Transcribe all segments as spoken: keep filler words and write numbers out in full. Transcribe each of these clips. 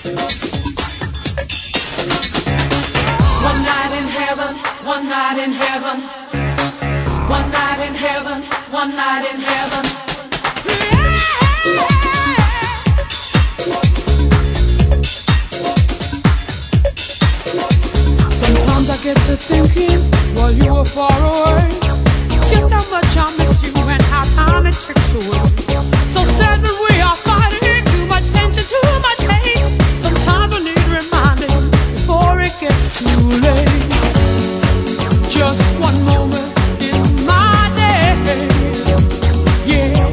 One night in heaven, one night in heaven, one night in heaven, one night in heaven. Sometimes I get to thinking while you were far away, just how much I miss you and how time it ticks away. So sad when we are fighting, too much tension, too much hate. Sometimes we need reminding before it gets too late. Just one moment in my day, yeah.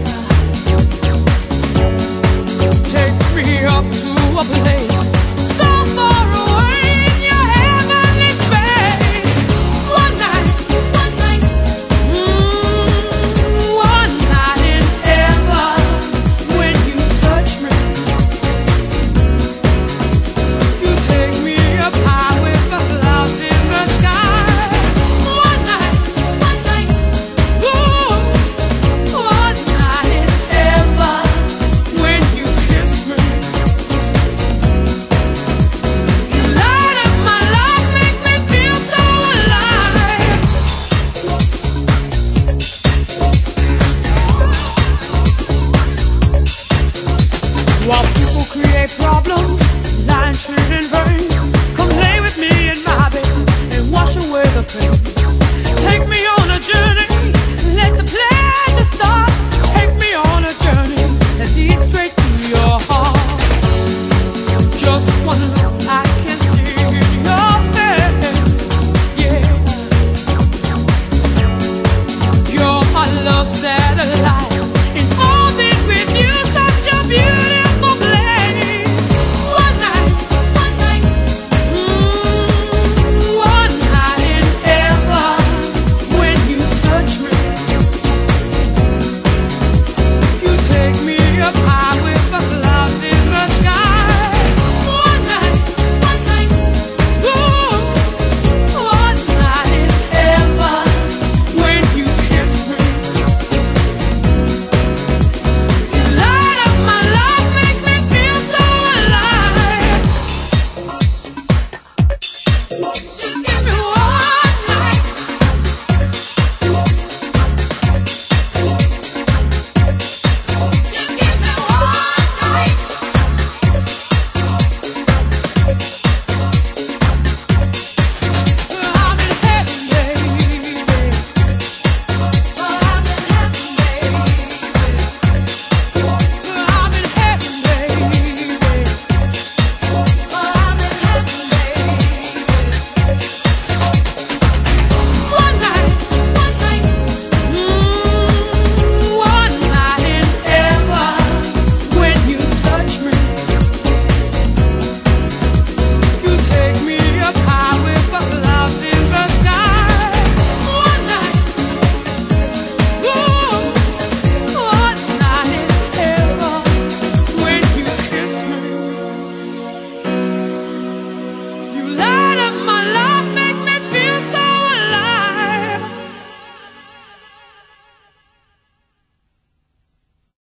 Take me up to a place so far away in your heavenly space. One night, one night, mm, one night in heaven. When you touch me, you take me up high with the clouds in the sky. One night, one night, ooh, one night in heaven. When you kiss me, you light up my life, make me feel so alive. While people create problems, lying shit in vain, come lay with me in my bed and wash away the pain.